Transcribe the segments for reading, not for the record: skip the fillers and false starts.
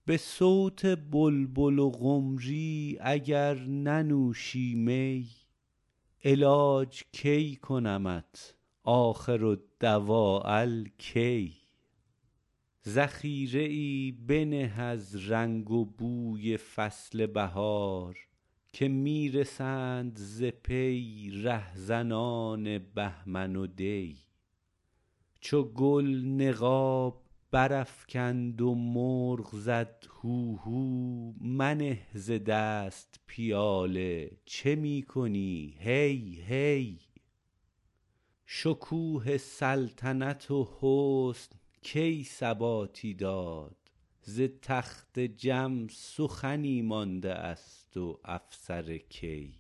به صوت بلبل و قمری اگر ننوشی می علاج کی کنمت آخرالدواء الکی. ذخیره ای بنه از رنگ و بوی فصل بهار که می رسند ز پی رهزنان بهمن و دی. چو گل نقاب برافکند و مرغ زد هوهو منه ز دست پیاله چه می کنی هی هی. شکوه سلطنت و حسن کی ثباتی داد ز تخت جم سخنی مانده است و افسر کی.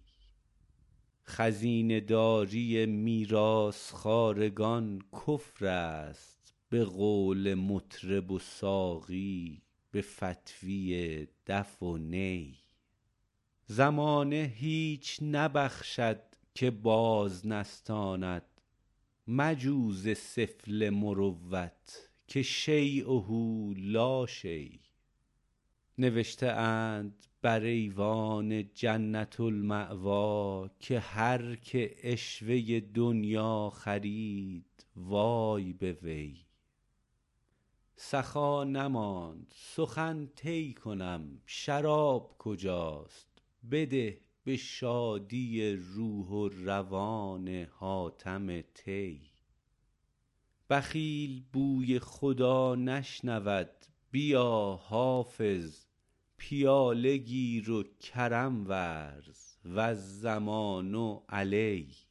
خزینه داری میراث خوارگان کفر است به قول مطرب و ساقی به فتوی دف و نی. زمانه هیچ نبخشد که باز نستاند مجو ز سفله مروت که شییه لا شی. نوشته اند بر ایوان جنت المأوی که هر که عشوه دنیا خرید وای به وی. سخا نماند سخن طی کنم شراب کجاست بده به شادی روح و روان حاتم طی. بخیل بوی خدا نشنود بیا حافظ پیاله گیر و کرم ورز والضمان علی.